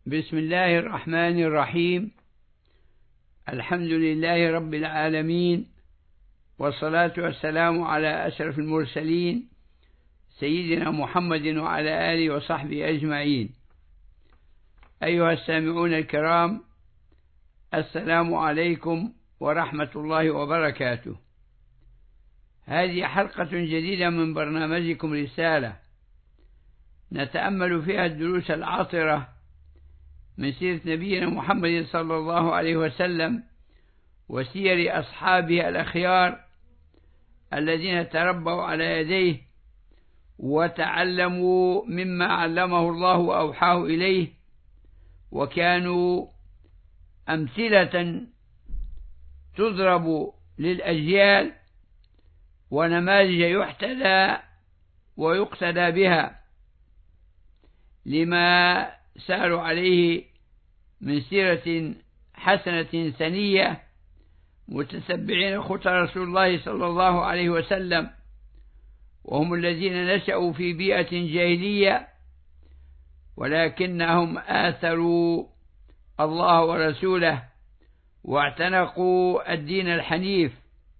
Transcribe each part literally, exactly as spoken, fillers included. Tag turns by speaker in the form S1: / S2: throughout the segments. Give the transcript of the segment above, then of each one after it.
S1: بسم الله الرحمن الرحيم. الحمد لله رب العالمين، والصلاة والسلام على أشرف المرسلين سيدنا محمد وعلى آله وصحبه أجمعين. أيها السامعون الكرام، السلام عليكم ورحمة الله وبركاته. هذه حلقة جديدة من برنامجكم رسالة، نتأمل فيها الدروس العاطرة من سيرة نبينا محمد صلى الله عليه وسلم وسير أصحابه الأخيار الذين تربوا على يديه وتعلموا مما علمه الله وأوحاه إليه، وكانوا أمثلة تضرب للأجيال ونماذج يحتذى ويقتدى بها لما ساروا عليه من سيرة حسنة سنية، متتبعين خطى رسول الله صلى الله عليه وسلم، وهم الذين نشأوا في بيئة جاهلية ولكنهم آثروا الله ورسوله واعتنقوا الدين الحنيف،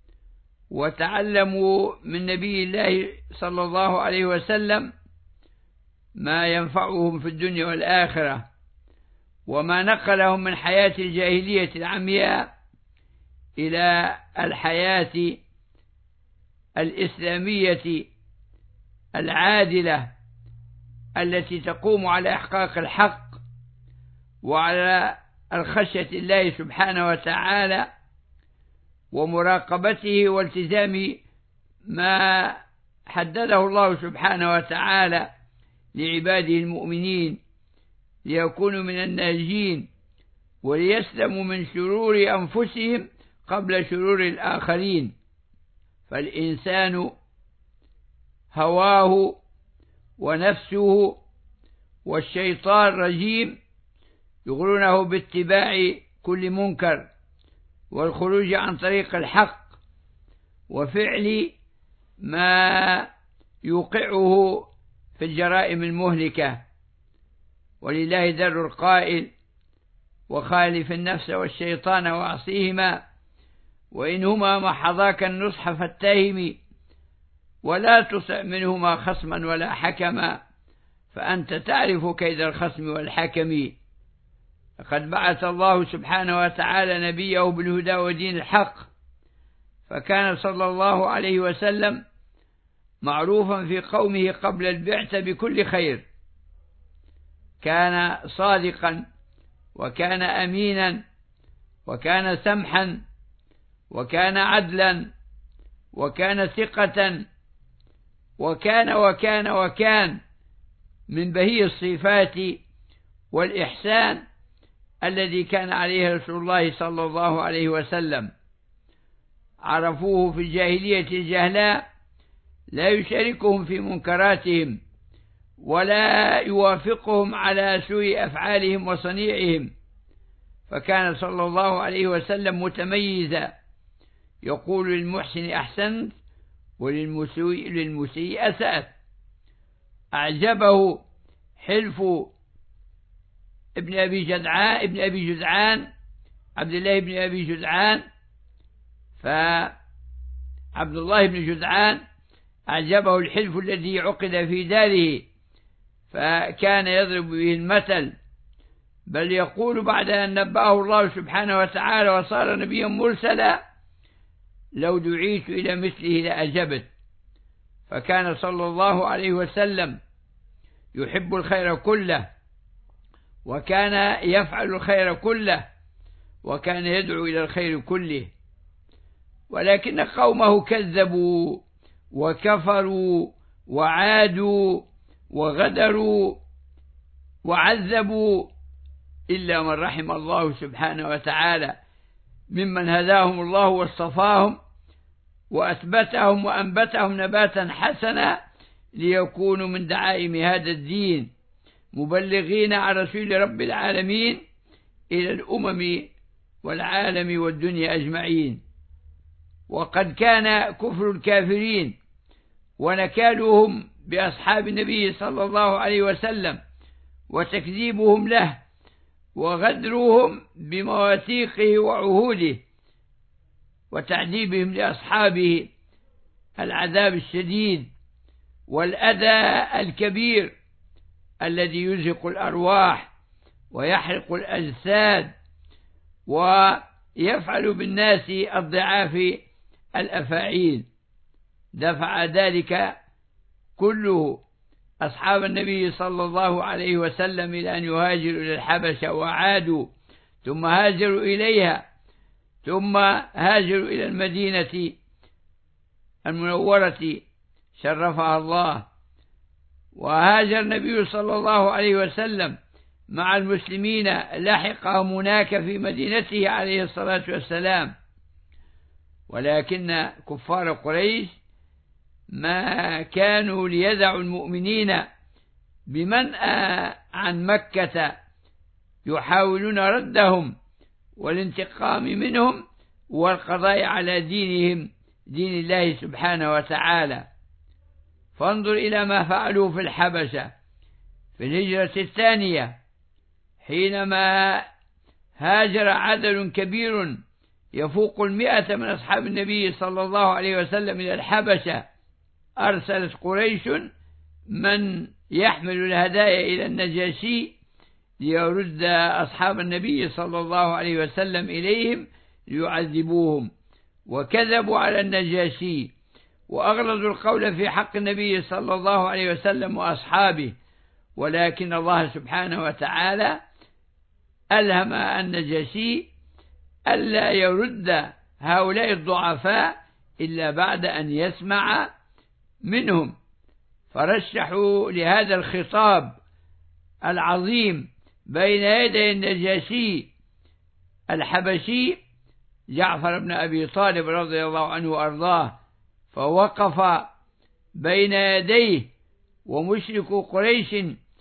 S1: وتعلموا من نبي الله صلى الله عليه وسلم ما ينفعهم في الدنيا والآخرة، وما نقلهم من حياة الجاهلية العمياء إلى الحياة الإسلامية العادلة التي تقوم على إحقاق الحق وعلى الخشية الله سبحانه وتعالى ومراقبته والتزام ما حدده الله سبحانه وتعالى لعباده المؤمنين ليكونوا من الناجين وليسلموا من شرور أنفسهم قبل شرور الآخرين. فالإنسان هواه ونفسه والشيطان رجيم يغرونه باتباع كل منكر والخروج عن طريق الحق وفعل ما يوقعه في الجرائم المهلكة. ولله در القائل: وخالف النفس والشيطان وعصيهما وإنهما محضاك النصح فاتهم ولا تطع منهما خصما ولا حكما فأنت تعرف كيد الخصم والحكم. لقد بعث الله سبحانه وتعالى نبيه بالهدى ودين الحق، فكان صلى الله عليه وسلم معروفا في قومه قبل البعثة بكل خير، كان صادقا وكان أمينا وكان سمحا وكان عدلا وكان ثقة وكان وكان وكان من بهي الصفات والإحسان الذي كان عليه رسول الله صلى الله عليه وسلم. عرفوه في الجاهلية الجهلاء لا يشاركهم في منكراتهم ولا يوافقهم على سوء أفعالهم وصنيعهم، فكان صلى الله عليه وسلم متميزا، يقول للمحسن أحسنت وللمسيء للمسيء أسأت. أعجبه حلف ابن أبي جدعان ابن أبي جدعان عبد الله بن أبي جدعان، فعبد الله بن جدعان أعجبه الحلف الذي عقد في داره فكان يضرب به المثل، بل يقول بعد أن نبأه الله سبحانه وتعالى وصار نبيا مرسلا: لو دعيت إلى مثله لأجبت. فكان صلى الله عليه وسلم يحب الخير كله، وكان يفعل الخير كله، وكان يدعو إلى الخير كله، ولكن قومه كذبوا وكفروا وعادوا وغدروا وعذبوا إلا من رحم الله سبحانه وتعالى ممن هداهم الله واصطفاهم وأثبتهم وأنبتهم نباتا حسنا ليكونوا من دعائم هذا الدين مبلغين عن رسول رب العالمين إلى الأمم والعالم والدنيا أجمعين. وقد كان كفر الكافرين ونكالهم بأصحاب النبي صلى الله عليه وسلم وتكذيبهم له وغدرهم بمواثيقه وعهوده وتعذيبهم لأصحابه العذاب الشديد والأذى الكبير الذي يزهق الأرواح ويحرق الأجساد ويفعل بالناس الضعاف الأفاعيل. دفع ذلك كله أصحاب النبي صلى الله عليه وسلم إلى أن يهاجروا إلى الحبشة وعادوا، ثم هاجروا إليها، ثم هاجروا إلى المدينة المنورة شرفها الله. وهاجر النبي صلى الله عليه وسلم مع المسلمين، لحقهم هناك في مدينته عليه الصلاة والسلام، ولكن كفار قريش ما كانوا ليدعوا المؤمنين بمنأ عن مكة، يحاولون ردهم والانتقام منهم والقضاء على دينهم، دين الله سبحانه وتعالى. فانظر إلى ما فعلوا في الحبشة في الهجرة الثانية، حينما هاجر عدد كبير يفوق المئة من أصحاب النبي صلى الله عليه وسلم إلى الحبشة. أرسلت قريش من يحمل الهدايا إلى النجاشي ليرد أصحاب النبي صلى الله عليه وسلم إليهم ليعذبوهم، وكذبوا على النجاشي وأغلظوا القول في حق النبي صلى الله عليه وسلم وأصحابه. ولكن الله سبحانه وتعالى ألهم النجاشي ألا يرد هؤلاء الضعفاء إلا بعد أن يسمع منهم، فرشحوا لهذا الخطاب العظيم بين يدي النجاشي الحبشي جعفر بن أبي طالب رضي الله عنه وأرضاه، فوقف بين يديه ومشركو قريش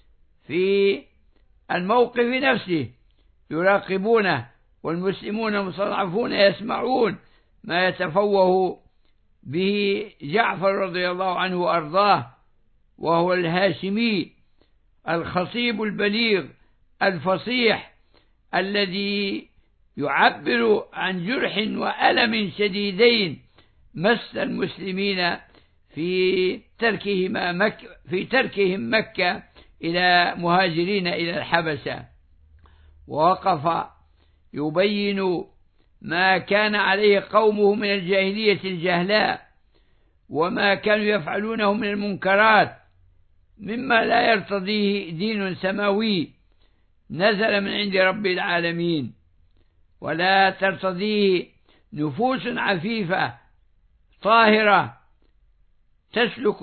S1: في الموقف نفسه يراقبونه، والمسلمون مستضعفون يسمعون ما يتفوه به جعفر رضي الله عنه وأرضاه، وهو الهاشمي الخطيب البليغ الفصيح الذي يعبر عن جرح وألم شديدين مس المسلمين في تركهم مكة في تركهم مكة إلى مهاجرين إلى الحبشة. ووقف يبين ما كان عليه قومه من الجاهلية الجهلاء، وما كانوا يفعلونه من المنكرات مما لا يرتضيه دين سماوي نزل من عند رب العالمين، ولا ترتضيه نفوس عفيفة طاهرة تسلك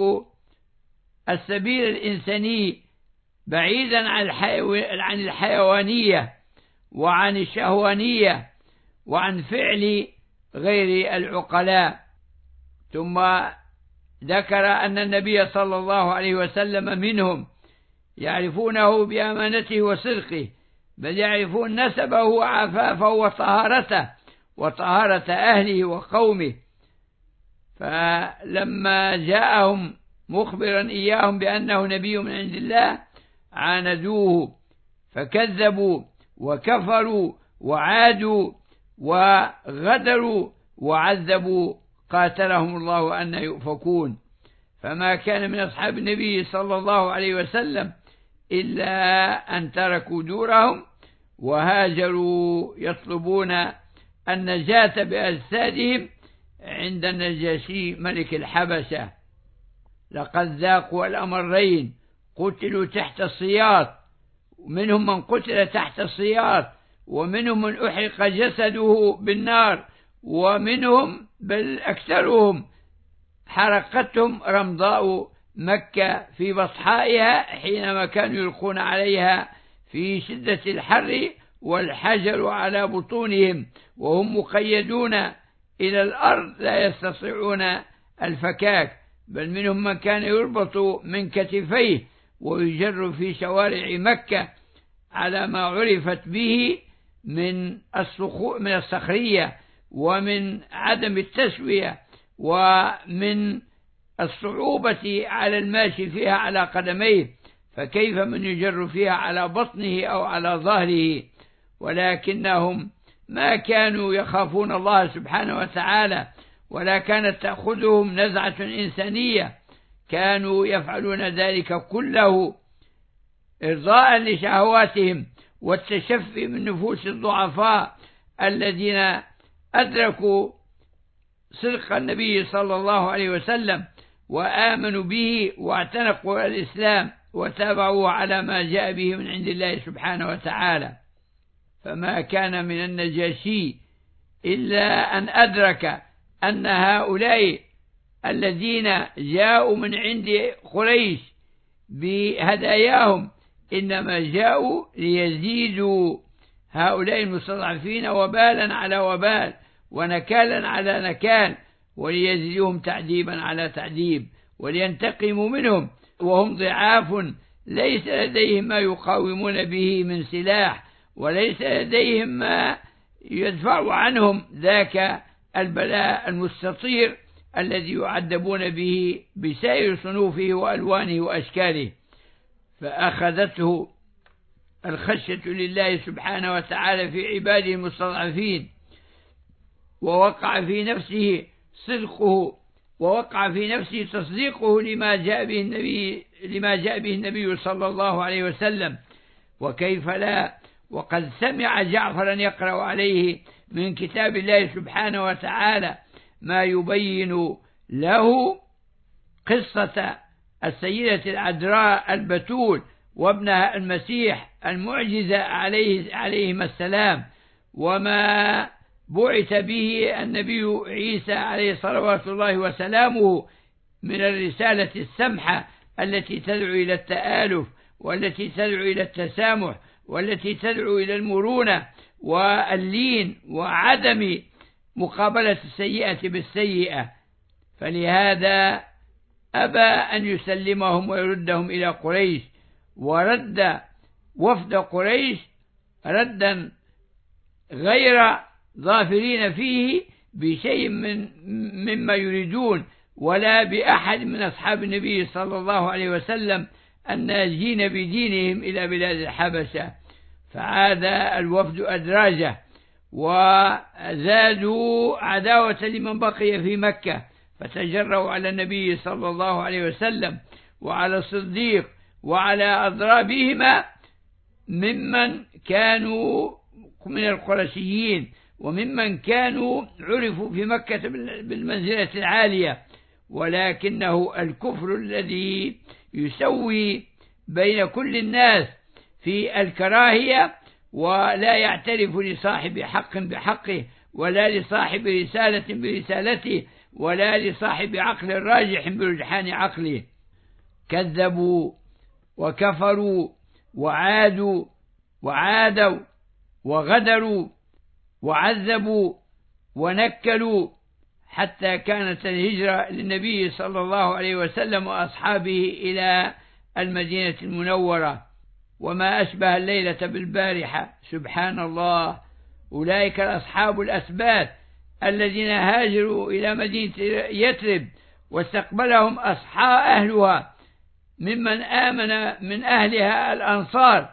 S1: السبيل الإنساني بعيدا عن الحيوانية وعن الشهوانية وعن فعل غير العقلاء. ثم ذكر أن النبي صلى الله عليه وسلم منهم يعرفونه بأمانته وصدقه، بل يعرفون نسبه وعفافه وطهارته وطهارة أهله وقومه. فلما جاءهم مخبرا إياهم بأنه نبي من عند الله عاندوه فكذبوا وكفروا وعادوا وغدروا وعذبوا، قاتلهم الله أن يؤفكون. فما كان من أصحاب النبي صلى الله عليه وسلم إلا أن تركوا دورهم وهاجروا يطلبون النجاة بأجسادهم عند النجاشي ملك الحبشة. لقد ذاقوا الأمرين، قتلوا تحت السياط، ومنهم من قتل تحت السياط، ومنهم من أحرق جسده بالنار، ومنهم بل أكثرهم حرقتهم رمضاء مكة في بطحائها حينما كانوا يلقون عليها في شدة الحر والحجر على بطونهم وهم مقيدون إلى الأرض لا يستطيعون الفكاك، بل منهم من كان يربط من كتفيه ويجر في شوارع مكة على ما عرفت به من من الصخرية ومن عدم التسوية ومن الصعوبة على الماشي فيها على قدميه، فكيف من يجر فيها على بطنه أو على ظهره ولكنهم ما كانوا يخافون الله سبحانه وتعالى، ولا كانت تأخذهم نزعة إنسانية، كانوا يفعلون ذلك كله إرضاء لشهواتهم والتشفي من نفوس الضعفاء الذين أدركوا صدق النبي صلى الله عليه وسلم وآمنوا به واعتنقوا الإسلام وتابعوا على ما جاء به من عند الله سبحانه وتعالى. فما كان من النجاشي إلا أن أدرك أن هؤلاء الذين جاءوا من عند قريش بهداياهم إنما جاءوا ليزيدوا هؤلاء المستضعفين وبالا على وبال ونكالا على نكال، وليزيدهم تعذيبا على تعذيب، ولينتقموا منهم وهم ضعاف ليس لديهم ما يقاومون به من سلاح، وليس لديهم ما يدفع عنهم ذاك البلاء المستطير الذي يعذبون به بسائر صنوفه وألوانه وأشكاله. فأخذته الخشية لله سبحانه وتعالى في عباده المستضعفين، ووقع في نفسه صدقه، ووقع في نفسه تصديقه لما جاء به النبي لما جاء به النبي صلى الله عليه وسلم. وكيف لا، وقد سمع جعفرا يقرأ عليه من كتاب الله سبحانه وتعالى ما يبين له قصة السيدة العذراء البتول وابنها المسيح المعجزة عليه عليهما السلام، وما بعث به النبي عيسى عليه صلوات الله وسلامه من الرسالة السمحة التي تدعو إلى التآلف، والتي تدعو إلى التسامح، والتي تدعو إلى المرونة واللين وعدم مقابلة السيئة بالسيئة. فلهذا أبى أن يسلمهم ويردهم إلى قريش، ورد وفد قريش ردا غير ظافرين فيه بشيء من مما يريدون، ولا بأحد من أصحاب النبي صلى الله عليه وسلم الناجين بدينهم إلى بلاد الحبشة. فعاد الوفد أدراجه وزادوا عداوة لمن بقي في مكة، فتجروا على النبي صلى الله عليه وسلم وعلى الصديق وعلى أضرابهما ممن كانوا من القرشيين وممن كانوا عرفوا في مكة بالمنزلة العالية، ولكنه الكفر الذي يسوي بين كل الناس في الكراهية، ولا يعترف لصاحب حق بحقه، ولا لصاحب رسالة برسالته، ولا لصاحب عقل راجح برجحان عقله. كذبوا وكفروا وعادوا وعادوا وغدروا وعذبوا ونكلوا، حتى كانت الهجرة للنبي صلى الله عليه وسلم وأصحابه إلى المدينة المنورة وما أشبه الليلة بالبارحة. سبحان الله، أولئك أصحاب الأسبات الذين هاجروا إلى مدينة يثرب واستقبلهم أصحاب أهلها ممن آمن من أهلها الأنصار،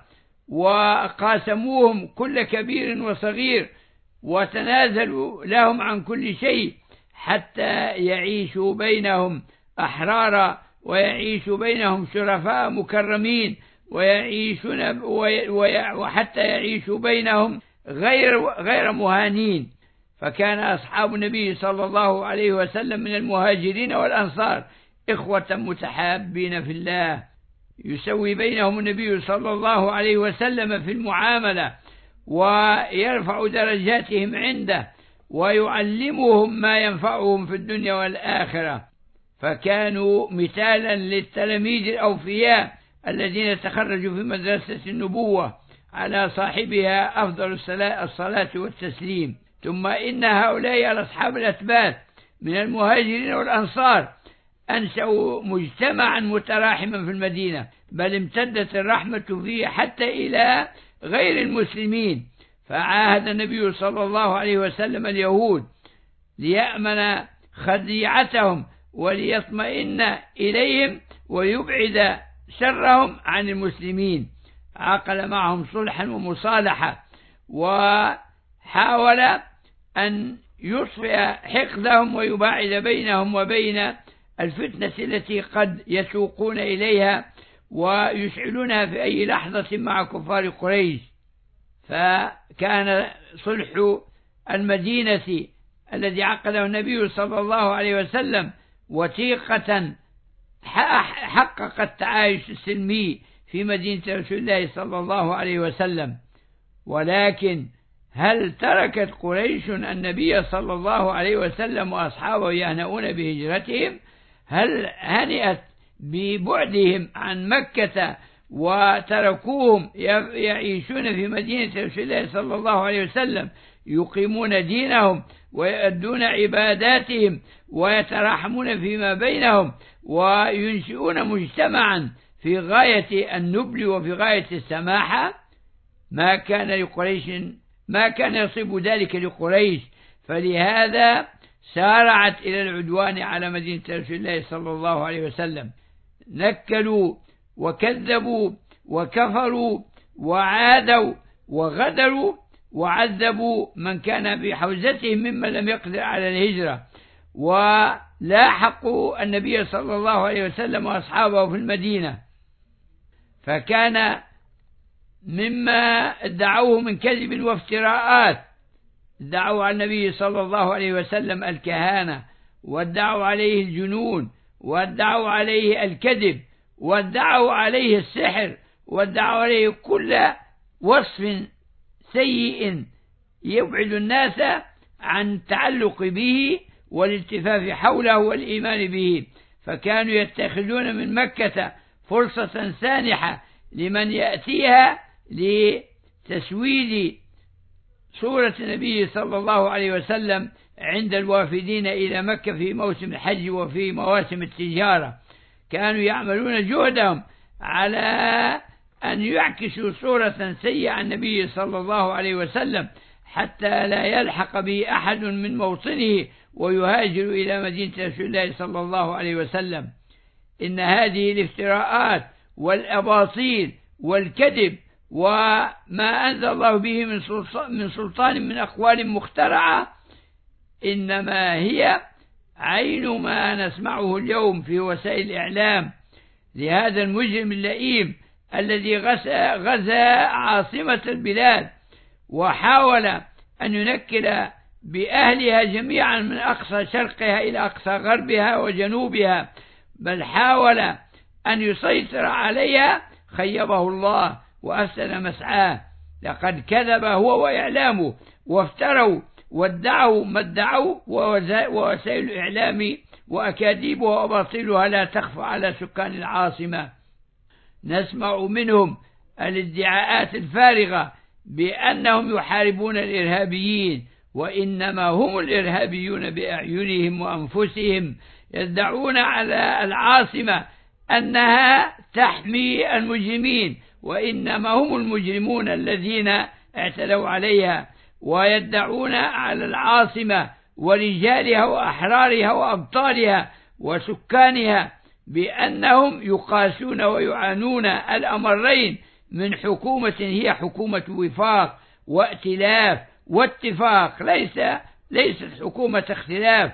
S1: وقاسموهم كل كبير وصغير وتنازلوا لهم عن كل شيء حتى يعيشوا بينهم أحرارا، ويعيشوا بينهم شرفاء مكرمين، ويعيشون وحتى يعيشوا بينهم غير غير مهانين. فكان أصحاب النبي صلى الله عليه وسلم من المهاجرين والأنصار إخوة متحابين في الله، يسوي بينهم النبي صلى الله عليه وسلم في المعاملة، ويرفع درجاتهم عنده، ويعلمهم ما ينفعهم في الدنيا والآخرة. فكانوا مثالا للتلاميذ الأوفياء الذين تخرجوا في مدرسة النبوة على صاحبها أفضل الصلاة والتسليم. ثم إن هؤلاء الأصحاب الأثبات من المهاجرين والأنصار أنشأوا مجتمعا متراحما في المدينة، بل امتدت الرحمة فيه حتى إلى غير المسلمين. فعاهد النبي صلى الله عليه وسلم اليهود ليأمن خديعتهم وليطمئن إليهم ويبعد شرهم عن المسلمين، عقل معهم صلحا ومصالحة، وحاول أن يصفي حقدهم ويباعد بينهم وبين الفتنة التي قد يسوقون إليها ويشعلونها في أي لحظة مع كفار قريش. فكان صلح المدينة الذي عقده النبي صلى الله عليه وسلم وثيقة حقق التعايش السلمي في مدينة رسول الله صلى الله عليه وسلم. ولكن هل تركت قريش النبي صلى الله عليه وسلم وأصحابه يهنؤون بهجرتهم؟ هل هنئت ببعدهم عن مكة وتركوهم يعيشون في مدينة رسول الله صلى الله عليه وسلم يقيمون دينهم ويؤدون عباداتهم ويتراحمون فيما بينهم وينشئون مجتمعا في غاية النبل وفي غاية السماحة؟ ما كان لقريش ما كان يصيب ذلك لقريش، فلهذا سارعت إلى العدوان على مدينة رسول الله صلى الله عليه وسلم. نكلوا وكذبوا وكفروا وعادوا وغدروا وعذبوا من كان بحوزتهم ممن لم يقدر على الهجرة، ولاحقوا النبي صلى الله عليه وسلم وأصحابه في المدينة. فكان مما ادعوه من كذب وافتراءات، ادعوا على النبي صلى الله عليه وسلم الكهانة، وادعوا عليه الجنون، وادعوا عليه الكذب، وادعوا عليه السحر، وادعوا عليه كل وصف سيء يبعد الناس عن التعلق به والالتفاف حوله والإيمان به. فكانوا يتخذون من مكة فرصة سانحة لمن يأتيها لتسويد صورة النبي صلى الله عليه وسلم عند الوافدين إلى مكة في موسم الحج وفي مواسم التجارة. كانوا يعملون جهدهم على أن يعكسوا صورة سيئة عن النبي صلى الله عليه وسلم حتى لا يلحق به أحد من موطنه ويهاجر إلى مدينة رسول الله صلى الله عليه وسلم. إن هذه الافتراءات والأباطيل والكذب وما أنزل الله به من سلطان من أقوال مخترعة إنما هي عين ما نسمعه اليوم في وسائل الإعلام لهذا المجرم اللئيم الذي غزا عاصمة البلاد وحاول أن ينكل بأهلها جميعا من أقصى شرقها إلى أقصى غربها وجنوبها، بل حاول أن يسيطر عليها. خيبه الله وأفسد مسعاه. لقد كذب هو وإعلامه وافتروا وادعوا ما ادعوا، ووسائل الإعلام وأكاذيبها وأباطيلها لا تخفى على سكان العاصمة. نسمع منهم الادعاءات الفارغة بأنهم يحاربون الإرهابيين، وإنما هم الإرهابيون بأعينهم وأنفسهم. يدعون على العاصمة أنها تحمي المجرمين، وإنما هم المجرمون الذين اعتدوا عليها. ويدعون على العاصمة ورجالها وأحرارها وأبطالها وسكانها بأنهم يقاسون ويعانون الأمرين من حكومة هي حكومة وفاق وائتلاف واتفاق، ليس ليست حكومة اختلاف.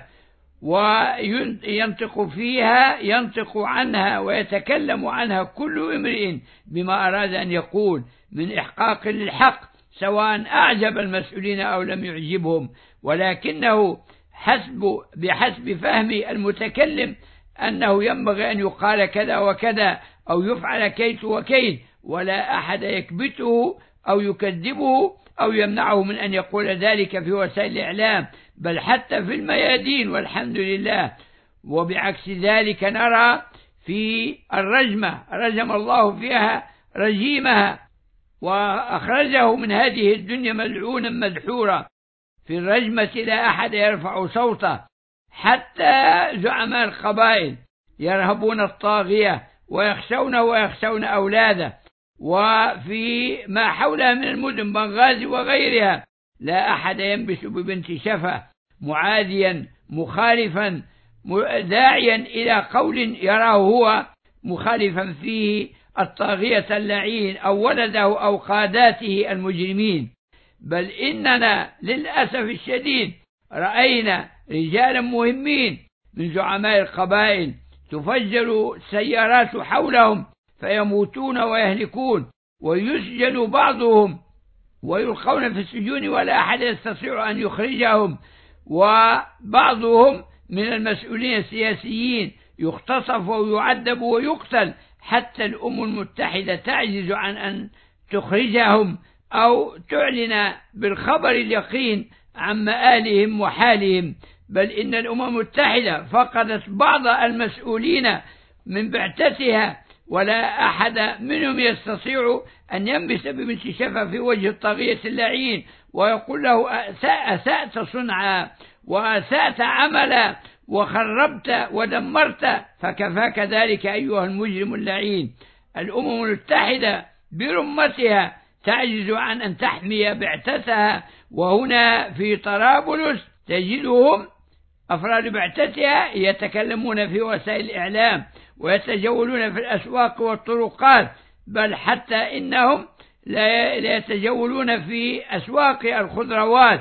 S1: وينطق فيها ينطق عنها ويتكلم عنها كل امرئ بما أراد أن يقول من إحقاق للحق، سواء أعجب المسؤولين أو لم يعجبهم، ولكنه حسب بحسب فهم المتكلم أنه ينبغي أن يقال كذا وكذا أو يفعل كيت وكيت، ولا أحد يكبته أو يكذبه أو يمنعه من أن يقول ذلك في وسائل الإعلام، بل حتى في الميادين، والحمد لله. وبعكس ذلك نرى في الرجمة رجم الله فيها رجيمها وأخرجه من هذه الدنيا ملعونا مدحورا. في الرجمة لا أحد يرفع صوته، حتى زعماء القبائل يرهبون الطاغية ويخشونه ويخشون أولاده. وفي ما حولها من المدن بنغازي وغيرها لا أحد ينبش ببنت شفا معاديا مخالفا داعيا إلى قول يراه هو مخالفا فيه الطاغية اللعين أو ولده أو قاداته المجرمين. بل إننا للأسف الشديد رأينا رجالا مهمين من زعماء القبائل تفجر السيارات حولهم فيموتون ويهلكون، ويسجن بعضهم ويلقون في السجون ولا أحد يستطيع أن يخرجهم، وبعضهم من المسؤولين السياسيين يغتصب ويعذب ويقتل، حتى الأمم المتحدة تعجز عن أن تخرجهم أو تعلن بالخبر اليقين عن مآلهم وحالهم. بل إن الأمم المتحدة فقدت بعض المسؤولين من بعثتها، ولا أحد منهم يستطيع أن ينبس بمثل شفة في وجه الطاغية اللعين ويقول له أسأت صنعا وأسأت عملا وخربت ودمرت، فكفاك ذلك أيها المجرم اللعين. الأمم المتحدة برمتها تعجز عن أن تحمي بعثتها، وهنا في طرابلس تجدهم أفراد بعثتها يتكلمون في وسائل الإعلام ويتجولون في الأسواق والطرقات، بل حتى إنهم لا يتجولون في أسواق الخضروات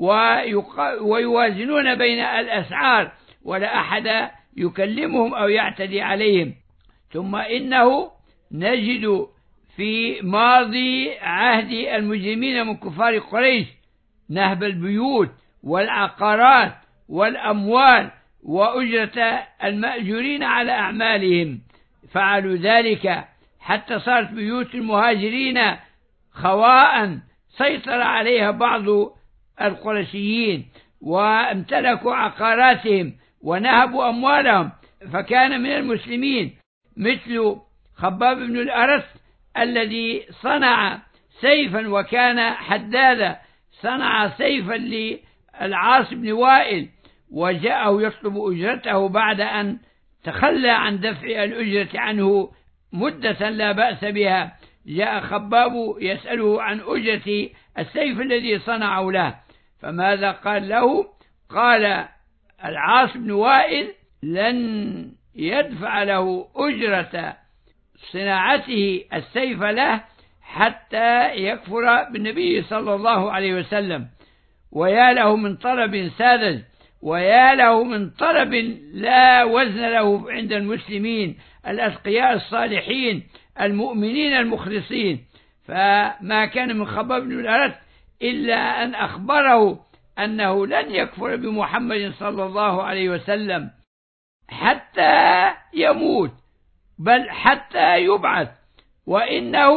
S1: ويوازنون بين الأسعار، ولا أحد يكلمهم أو يعتدي عليهم. ثم إنه نجد في ماضي عهد المجرمين من كفار قريش نهب البيوت والعقارات والأموال وأجرة المأجورين على أعمالهم، فعلوا ذلك حتى صارت بيوت المهاجرين خواء سيطر عليها بعض القرشيين وامتلكوا عقاراتهم ونهبوا أموالهم. فكان من المسلمين مثل خباب بن الأرث الذي صنع سيفا وكان حدادا، صنع سيفا للعاص بن وائل وجاءه يطلب أجرته بعد أن تخلى عن دفع الأجرة عنه مدة لا بأس بها. جاء خباب يسأله عن أجرة السيف الذي صنعه له، فماذا قال له؟ قال العاص بن وائل لن يدفع له أجرة صناعته السيف له حتى يكفر بالنبي صلى الله عليه وسلم. ويا له من طلب ساذج، ويا له من طلب لا وزن له عند المسلمين الأتقياء الصالحين المؤمنين المخلصين. فما كان من خباب بن الأرث إلا أن أخبره أنه لن يكفر بمحمد صلى الله عليه وسلم حتى يموت، بل حتى يبعث، وإنه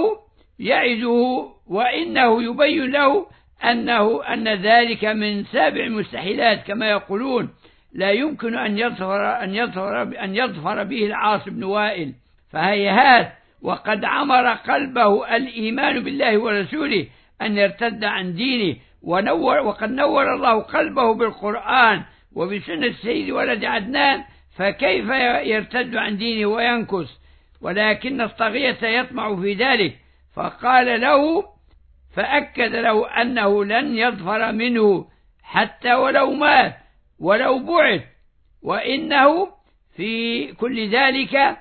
S1: يعده وإنه يبين له أنه أن ذلك من سابع المستحيلات كما يقولون، لا يمكن أن يظفر أن يظفر أن يظفر به العاص بن وائل. فهيهات، وقد عمر قلبه الإيمان بالله ورسوله أن يرتد عن دينه، ونور وقد نور الله قلبه بالقرآن وبسنة سيد ولد عدنان، فكيف يرتد عن دينه وينكس؟ ولكن الطاغية يطمع في ذلك، فقال له فأكد له أنه لن يظفر منه حتى ولو مات ولو بعث، وإنه في كل ذلك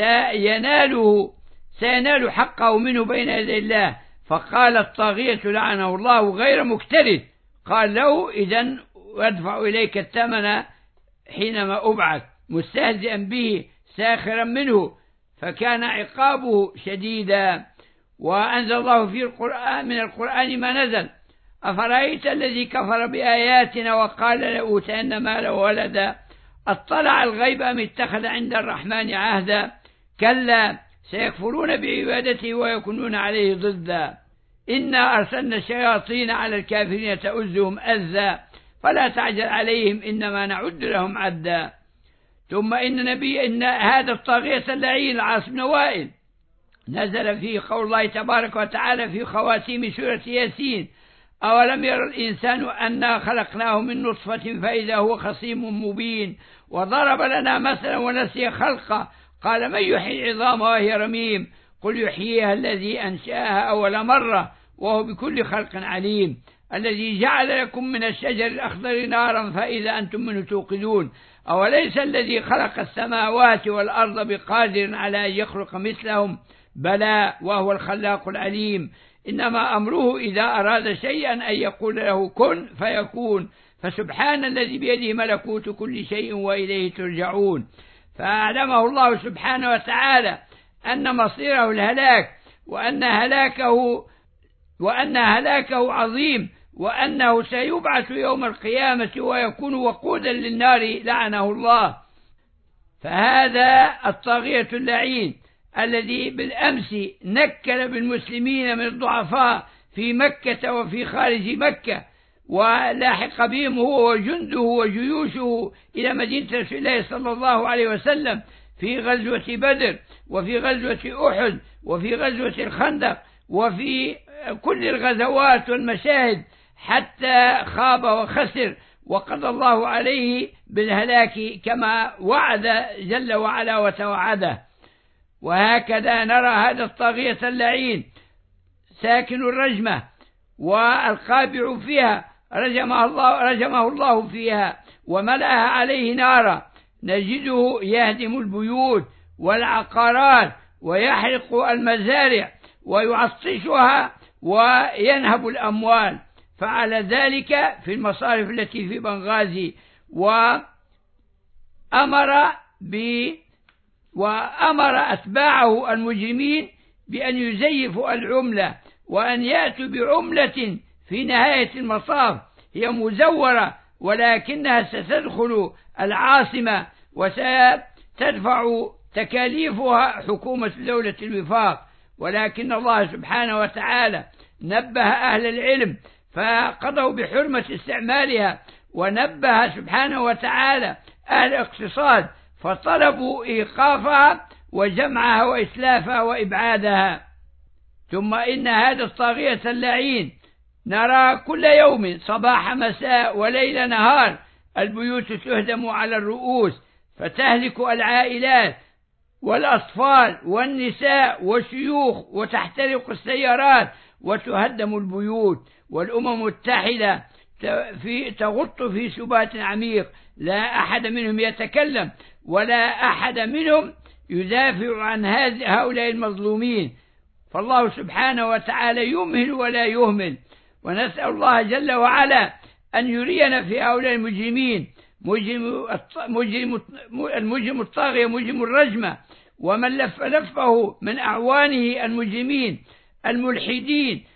S1: سيناله سينال حقه منه بين يدي الله. فقال الطاغية لعنه الله غير مكترث، قال له إذن أدفع إليك الثمن حينما أبعث، مستهزئا به ساخرا منه، فكان عقابه شديدا. وأنزل الله في القرآن من القرآن ما نزل: أفرأيت الذي كفر بآياتنا وقال لأوتين مالا وولدا أطلع الغيب أم اتخذ عند الرحمن عهدا كلا سيكفرون بعبادته ويكونون عليه ضدا إنا أرسلنا الشياطين على الكافرين تؤزهم أزا فلا تعجل عليهم إنما نعد لهم عدا. ثم إن نبي إن هذا الطاغية اللعين العاص بن وائل نزل فيه قول الله تبارك وتعالى في خواتيم سورة ياسين: أولم ير الإنسان أنا خلقناه من نطفة فإذا هو خصيم مبين وضرب لنا مثلا ونسي خلقه قال من يحيي العظام وهي رميم قل يحييها الذي أنشأها أول مرة وهو بكل خلق عليم الذي جعل لكم من الشجر الأخضر نارا فإذا أنتم منه توقدون أوليس الذي خلق السماوات والأرض بقادر على أن يخلق مثلهم بلى وهو الخلاق العليم إنما أمره إذا أراد شيئا أن يقول له كن فيكون. فسبحان الذي بيده ملكوت كل شيء وإليه ترجعون. فأعلمه الله سبحانه وتعالى أن مصيره الهلاك، وأن هلاكه وأن هلاكه عظيم، وأنه سيبعث يوم القيامة ويكون وقودا للنار لعنه الله. فهذا الطاغية اللعين الذي بالأمس نكل بالمسلمين من الضعفاء في مكة وفي خارج مكة، ولاحق بهم هو وجنده وجيوشه إلى مدينة رسول الله صلى الله عليه وسلم في غزوة بدر وفي غزوة أحد وفي غزوة الخندق وفي كل الغزوات والمشاهد، حتى خاب وخسر وقضى الله عليه بالهلاك كما وعد جل وعلا وتوعده. وهكذا نرى هذا الطاغية اللعين ساكن الرجمة والقابع فيها رجمه الله, رجمه الله فيها وملأها عليه نارا، نجده يهدم البيوت والعقارات ويحرق المزارع ويعطشها وينهب الأموال. فعل ذلك في المصارف التي في بنغازي، وأمر ب وأمر أتباعه المجرمين بأن يزيفوا العملة وأن يأتوا بعملة في نهاية المطاف هي مزورة، ولكنها ستدخل العاصمة وستدفع تكاليفها حكومة دولة الوفاق. ولكن الله سبحانه وتعالى نبه أهل العلم فقضوا بحرمة استعمالها، ونبه سبحانه وتعالى أهل الاقتصاد فطلبوا إيقافها وجمعها وإسلافها وإبعادها. ثم إن هذا الطاغية اللعين نرى كل يوم صباح مساء وليل نهار البيوت تهدم على الرؤوس، فتهلك العائلات والأطفال والنساء والشيوخ، وتحترق السيارات وتهدم البيوت. والأمم المتحدة في تغط في سبات عميق، لا أحد منهم يتكلم ولا أحد منهم يدافع عن هؤلاء المظلومين. فالله سبحانه وتعالى يمهل ولا يهمل، ونسأل الله جل وعلا أن يرينا في هؤلاء المجرمين، مجرم المجرم الطاغية مجرم الرجمة ومن لف لفه من أعوانه المجرمين الملحدين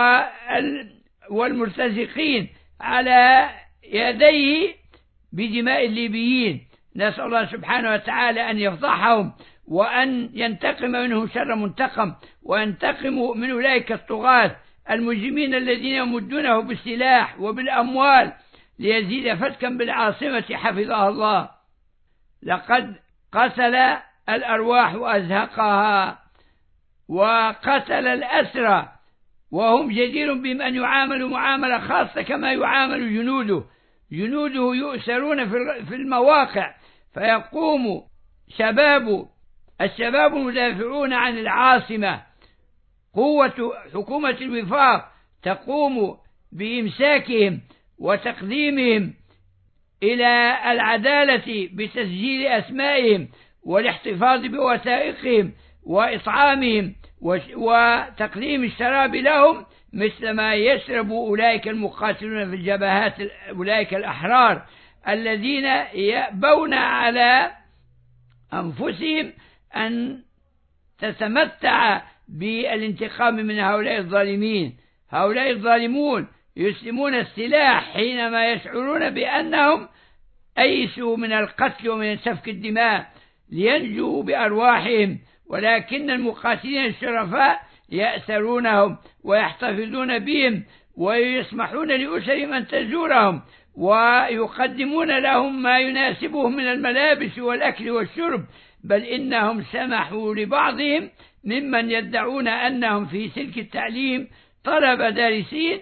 S1: والمرتزقين على يديه بدماء الليبيين. نسأل الله سبحانه وتعالى أن يفضحهم وأن ينتقم منهم شر منتقم، وينتقم من أولئك الطغاة المجرمين الذين يمدونه بالسلاح وبالأموال ليزيد فتكا بالعاصمة حفظها الله. لقد قتل الأرواح وأزهقها وقتل الأسرى، وهم جدير بهم أن يعاملوا معاملة خاصة كما يعامل جنوده. جنوده يؤسرون في المواقع، فيقوم شباب الشباب المدافعون عن العاصمة، قوة حكومة الوفاق تقوم بإمساكهم وتقديمهم إلى العدالة بتسجيل أسمائهم والاحتفاظ بوثائقهم وإطعامهم وتقديم الشراب لهم مثل ما يشرب أولئك المقاتلون في الجبهات، أولئك الأحرار الذين يأبون على أنفسهم أن تتمتع بالانتقام من هؤلاء الظالمين. هؤلاء الظالمون يسلمون السلاح حينما يشعرون بأنهم أيسوا من القتل ومن سفك الدماء لينجوا بأرواحهم، ولكن المقاتلين الشرفاء يأسرونهم ويحتفظون بهم ويسمحون لأسرهم أن تزورهم ويقدمون لهم ما يناسبهم من الملابس والأكل والشرب، بل إنهم سمحوا لبعضهم ممن يدعون أنهم في سلك التعليم طلبة دارسين،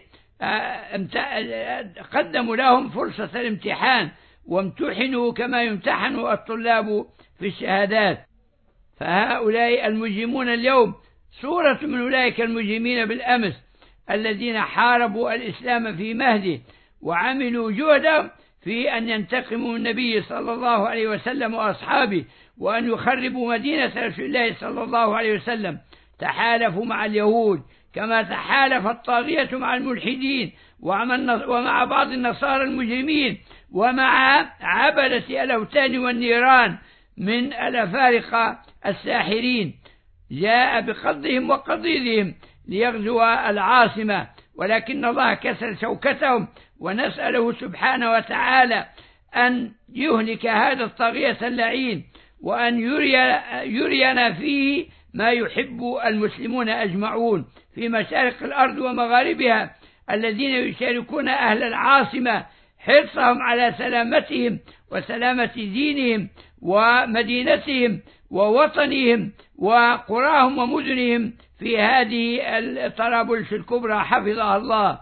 S1: قدموا لهم فرصة الامتحان وامتحنوا كما يمتحن الطلاب في الشهادات. فهؤلاء المجرمون اليوم صورة من أولئك المجرمين بالأمس الذين حاربوا الإسلام في مهده وعملوا جهدا في أن ينتقموا من النبي صلى الله عليه وسلم وأصحابه وأن يخربوا مدينة رسول الله صلى الله عليه وسلم. تحالفوا مع اليهود كما تحالف الطاغية مع الملحدين ومع بعض النصارى المجرمين ومع عبدة الأوثان والنيران من الأفارقة الساحرين. جاء بقضهم وقضيضهم ليغزو العاصمة، ولكن الله كسر شوكتهم، ونسأله سبحانه وتعالى أن يهلك هذا الطاغية اللعين، وأن يري يرينا فيه ما يحب المسلمون أجمعون في مشارق الأرض ومغاربها، الذين يشاركون أهل العاصمة حرصهم على سلامتهم وسلامة دينهم ومدينتهم ووطنهم وقراهم ومدنهم في هذه الطرابلس الكبرى حفظها الله.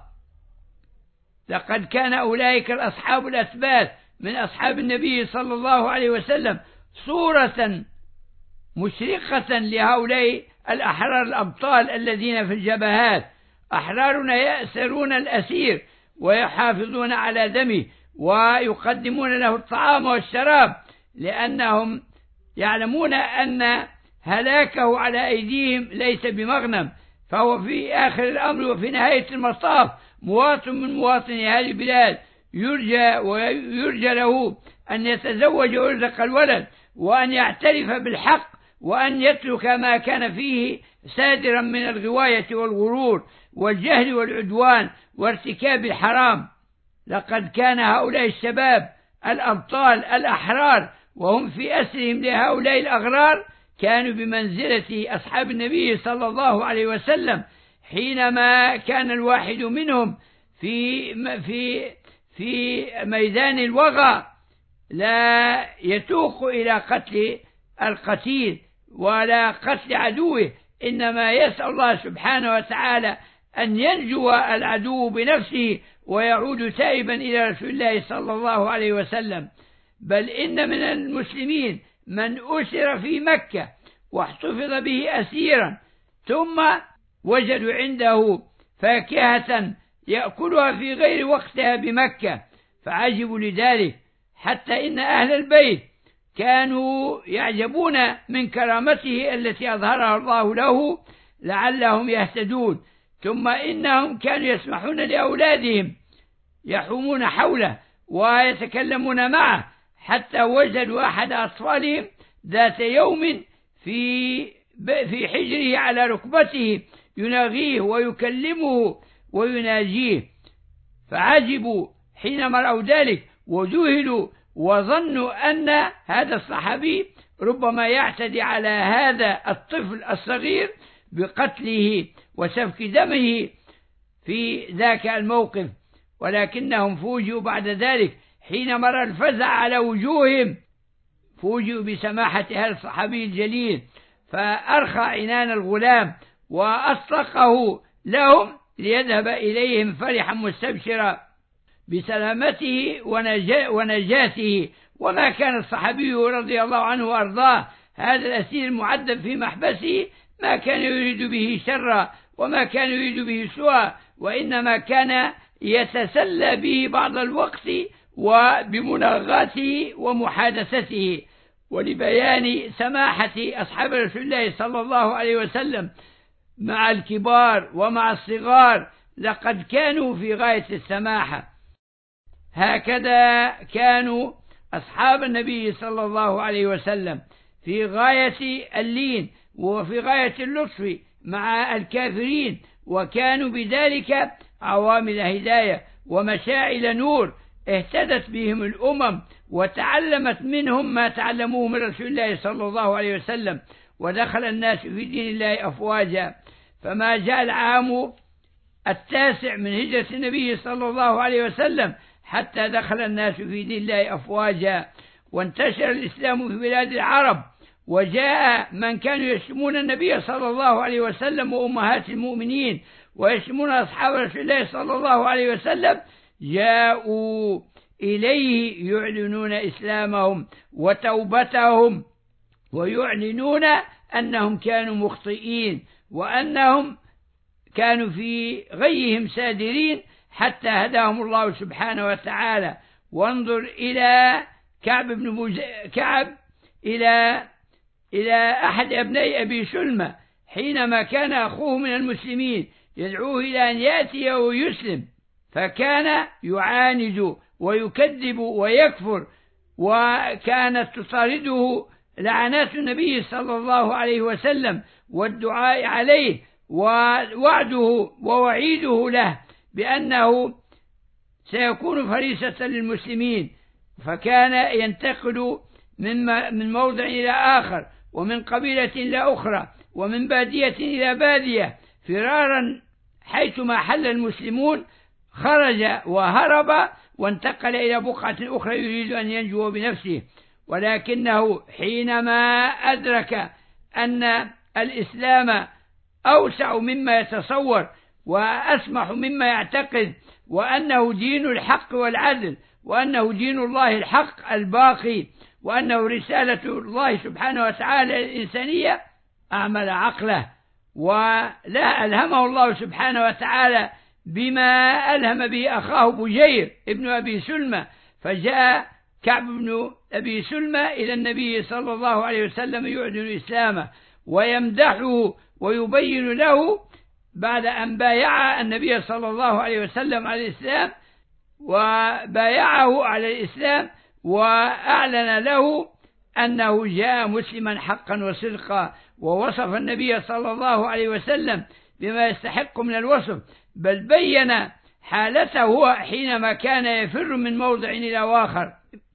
S1: لقد كان أولئك الأصحاب الأثبات من أصحاب النبي صلى الله عليه وسلم صورة مشرقة لهؤلاء الأحرار الأبطال الذين في الجبهات، أحرارنا يأسرون الأسير ويحافظون على دمه ويقدمون له الطعام والشراب، لأنهم يعلمون أن هلاكه على أيديهم ليس بمغنم، فهو في آخر الأمر وفي نهاية المطاف مواطن من مواطني هذه البلاد، يرجى ويرجى له أن يتزوج ويرزق الولد، وأن يعترف بالحق، وأن يترك ما كان فيه سادرا من الغواية والغرور والجهل والعدوان وارتكاب الحرام. لقد كان هؤلاء الشباب الأبطال الأحرار وهم في أسرهم لهؤلاء الأغرار كانوا بمنزلة أصحاب النبي صلى الله عليه وسلم، حينما كان الواحد منهم في في في ميدان الوغى لا يتوق إلى قتل القتيل ولا قتل عدوه، إنما يسأل الله سبحانه وتعالى أن ينجو العدو بنفسه ويعود تائبا إلى رسول الله صلى الله عليه وسلم. بل إن من المسلمين من أسر في مكة واحتفظ به أسيرا، ثم وجدوا عنده فاكهة يأكلها في غير وقتها بمكة فعجبوا لذلك، حتى إن أهل البيت كانوا يعجبون من كرامته التي أظهرها الله له لعلهم يهتدون. ثم إنهم كانوا يسمحون لأولادهم يحومون حوله ويتكلمون معه، حتى وجدوا أحد أطفالهم ذات يوم في في حجره على ركبته يناغيه ويكلمه ويناجيه، فعجبوا حينما رأوا ذلك وذهلوا وظنوا أن هذا الصحابي ربما يعتدي على هذا الطفل الصغير بقتله وسفك دمه في ذاك الموقف، ولكنهم فوجئوا بعد ذلك حين مر الفزع على وجوههم، فوجئوا بسماحة هذا الصحابي الجليل، فأرخى عنان الغلام وأطلقه لهم ليذهب إليهم فرحا مستبشرا بسلامته ونجاته. وما كان الصحابي رضي الله عنه وأرضاه هذا الأسير المعذب في محبسه ما كان يريد به شرا وما كان يريد به سوءا، وإنما كان يتسلى به بعض الوقت وبمناغاته ومحادثته. ولبيان سماحة أصحاب رسول الله صلى الله عليه وسلم مع الكبار ومع الصغار لقد كانوا في غاية السماحة. هكذا كانوا أصحاب النبي صلى الله عليه وسلم في غاية اللين وفي غاية اللطف مع الكافرين، وكانوا بذلك عوامل هداية ومشاعل نور اهتدت بهم الأمم وتعلمت منهم ما تعلموه من رسول الله صلى الله عليه وسلم، ودخل الناس في دين الله أفواجا. فما جاء العام التاسع من هجرة النبي صلى الله عليه وسلم حتى دخل الناس في دين الله أفواجا، وانتشر الإسلام في بلاد العرب، وجاء من كانوا يشتمون النبي صلى الله عليه وسلم وأمهات المؤمنين ويشتمون أصحاب رسول الله صلى الله عليه وسلم، جاءوا إليه يعلنون إسلامهم وتوبتهم ويعلنون أنهم كانوا مخطئين وأنهم كانوا في غيهم سادرين حتى هداهم الله سبحانه وتعالى. وانظر إلى كعب بن مز... كعب إلى إلى أحد أبناء أبي سلمى حينما كان أخوه من المسلمين يدعوه إلى أن يأتي ويسلم، فكان يعاند ويكذب ويكفر، وكانت تطارده لعنات النبي صلى الله عليه وسلم والدعاء عليه ووعده ووعيده له بأنه سيكون فريسة للمسلمين. فكان ينتقل من موضع إلى آخر، ومن قبيلة إلى أخرى، ومن بادية إلى بادية، فرارا حيثما حل المسلمون خرج وهرب وانتقل إلى بقعة أخرى يريد أن ينجو بنفسه. ولكنه حينما أدرك أن الإسلام أوسع مما يتصور وأسمح مما يعتقد، وأنه دين الحق والعدل، وأنه دين الله الحق الباقي، وأنه رسالة الله سبحانه وتعالى الإنسانية، أعمل عقله ولا ألهمه الله سبحانه وتعالى بما ألهم به أخاه بجير ابن أبي سلمة. فجاء كعب بن أبي سلمة إلى النبي صلى الله عليه وسلم يعلن إسلامه ويمدحه ويبين له بعد أن بايع النبي صلى الله عليه وسلم على الإسلام، وبايعه على الإسلام وأعلن له أنه جاء مسلما حقا وصدقا، ووصف النبي صلى الله عليه وسلم بما يستحق من الوصف، بل بين حالته حينما كان يفر من موضع إلى آخر.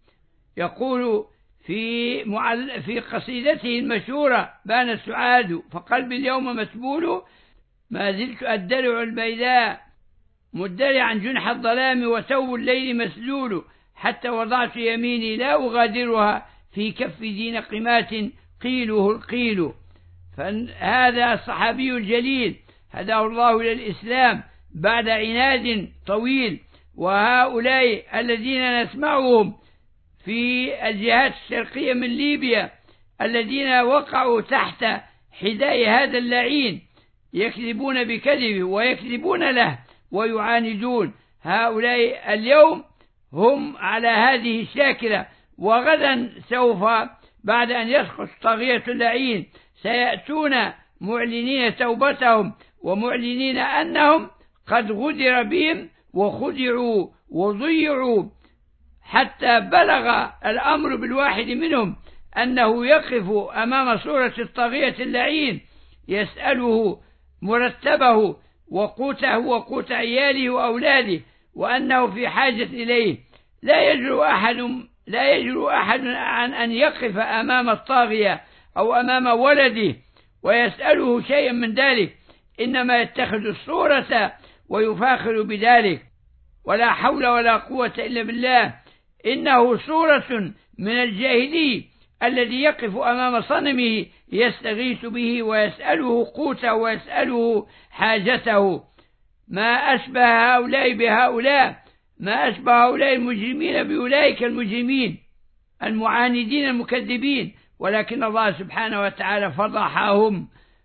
S1: يقول في معل... في قصيدته المشهورة بان السعاد فقلبي اليوم متبول، ما زلت أدلع البيداء مدلعا جنح الظلام وثوب الليل مسلول، حتى وضعت يميني لا أغادرها في كف دين قمات قيله القيل. فهذا الصحابي الجليل هداه الله إلى الإسلام بعد عناد طويل. وهؤلاء الذين نسمعهم في الجهات الشرقية من ليبيا الذين وقعوا تحت حداء هذا اللعين يكذبون بكذبه ويكذبون له ويعاندون، هؤلاء اليوم هم على هذه الشاكلة، وغدا سوف بعد أن يسقط طاغية اللعين سيأتون معلنين توبتهم ومعلنين أنهم قد غدر بهم وخدعوا وضيعوا، حتى بلغ الأمر بالواحد منهم أنه يقف أمام صورة الطاغية اللعين يسأله مرتبه وقوته وقوت عياله وأولاده، وأنه في حاجة إليه. لا يجرؤ أحد لا يجرؤ أحد عن أن يقف أمام الطاغية أو أمام ولده ويسأله شيئا من ذلك، إنما يتخذ الصورة ويفاخر بذلك. ولا حول ولا قوة إلا بالله. إنه صورة من الجاهلي الذي يقف أمام صنمه يستغيث به ويسأله قوته ويسأله حاجته. ما أشبه هؤلاء بهؤلاء، ما أشبه هؤلاء المجرمين بأولئك المجرمين المعاندين المكذبين، ولكن الله سبحانه وتعالى فضحهم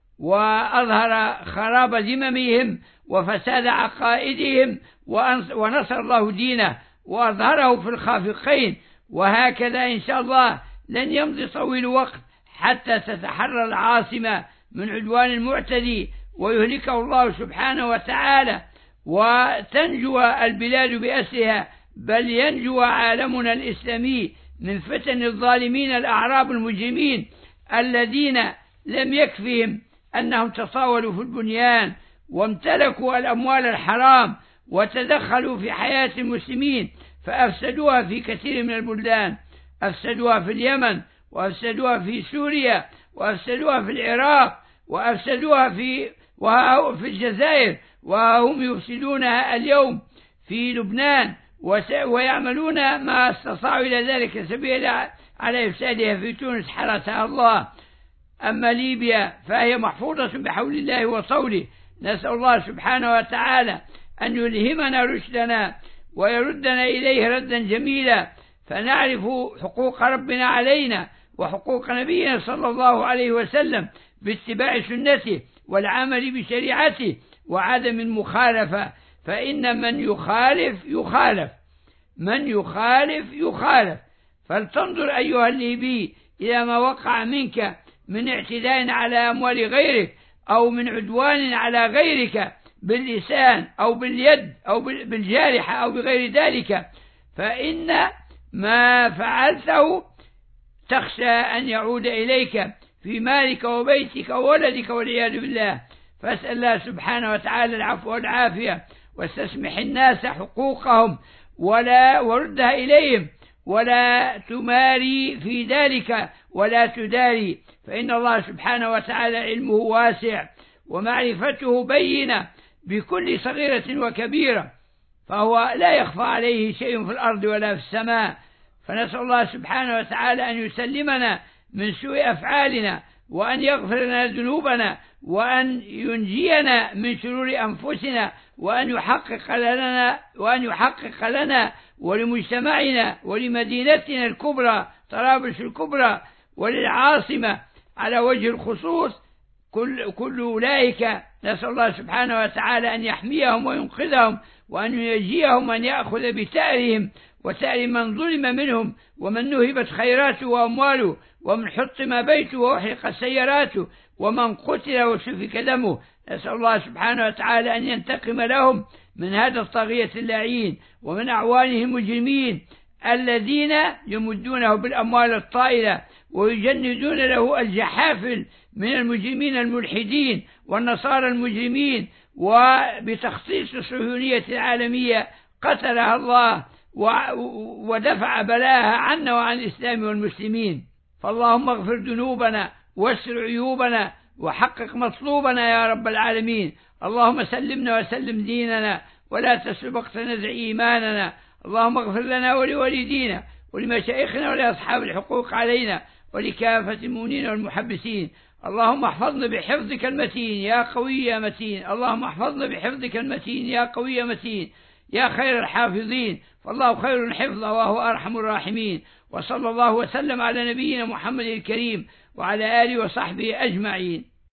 S1: وأظهر خراب ذممهم وفساد عقائدهم، ونصر الله دينه وأظهره في الخافقين. وهكذا إن شاء الله لن يمضي طويل وقت حتى تتحرر العاصمة من عدوان المعتدي ويهلكه الله سبحانه وتعالى، وتنجو البلاد بأسرها، بل ينجو عالمنا الإسلامي من فتن الظالمين الأعراب المجرمين الذين لم يكفهم أنهم تطاولوا في البنيان وامتلكوا الأموال الحرام وتدخلوا في حياة المسلمين فأفسدوها في كثير من البلدان. أفسدوها في اليمن، وأفسدوها في سوريا، وأفسدوها في العراق، وأفسدوها في في الجزائر، وهم يفسدونها اليوم في لبنان، ويعملون ما استطاعوا إلى ذلك سبيلا على إفسادها في تونس حرسها الله. أما ليبيا فهي محفوظة بحول الله وطوله. نسأل الله سبحانه وتعالى أن يلهمنا رشدنا ويردنا إليه ردا جميلا، فنعرف حقوق ربنا علينا وحقوق نبينا صلى الله عليه وسلم باتباع سنته والعمل بشريعته وعدم المخالفة، فإن من يخالف يخالف من يخالف يخالف. فلتنظر أيها الليبي إلى ما وقع منك من اعتداء على أموال غيرك أو من عدوان على غيرك باللسان أو باليد أو بالجارحة أو بغير ذلك، فإن ما فعلته تخشى أن يعود إليك في مالك وبيتك وولدك والعياذ بالله. فاسأل الله سبحانه وتعالى العفو والعافية، واستسمح الناس حقوقهم ولا وردها إليهم، ولا تماري في ذلك ولا تداري، فإن الله سبحانه وتعالى علمه واسع ومعرفته بينة بكل صغيرة وكبيرة، فهو لا يخفى عليه شيء في الأرض ولا في السماء. فنسأل الله سبحانه وتعالى أن يسلمنا من سوء أفعالنا، وأن يغفر لنا ذنوبنا، وأن ينجينا من شرور أنفسنا، وأن يحقق لنا وأن يحقق لنا ولمجتمعنا ولمدينتنا الكبرى طرابلس الكبرى وللعاصمة على وجه الخصوص كل كل أولئك. نسأل الله سبحانه وتعالى أن يحميهم وينقذهم، وأن ينجيهم، وأن يأخذ بتأرهم وتأر من ظلم منهم، ومن نهبت خيراته وأمواله، ومن حطم بيته وأحرقت سياراته، ومن قتل وسفك دمه. نسأل الله سبحانه وتعالى أن ينتقم لهم من هذا الطاغية اللعين ومن أعوانه المجرمين الذين يمدونه بالأموال الطائلة ويجندون له الجحافل من المجرمين الملحدين والنصارى المجرمين، وبتخصيص الصهيونية العالمية قتلها الله ودفع بلاها عنا وعن الإسلام والمسلمين. فاللهم اغفر ذنوبنا واستر عيوبنا وحقق مطلوبنا يا رب العالمين. اللهم سلمنا وسلم ديننا ولا تسلب وقت نزع إيماننا. اللهم اغفر لنا ولوالدينا ولمشايخنا ولأصحاب الحقوق علينا ولكافة المؤمنين والمحبسين. اللهم احفظنا بحفظك المتين يا قوي يا متين. اللهم احفظنا بحفظك المتين يا قوي يا متين يا خير الحافظين، فالله خير حفظه وهو أرحم الراحمين. وصلى الله وسلم على نبينا محمد الكريم وعلى آله وصحبه أجمعين.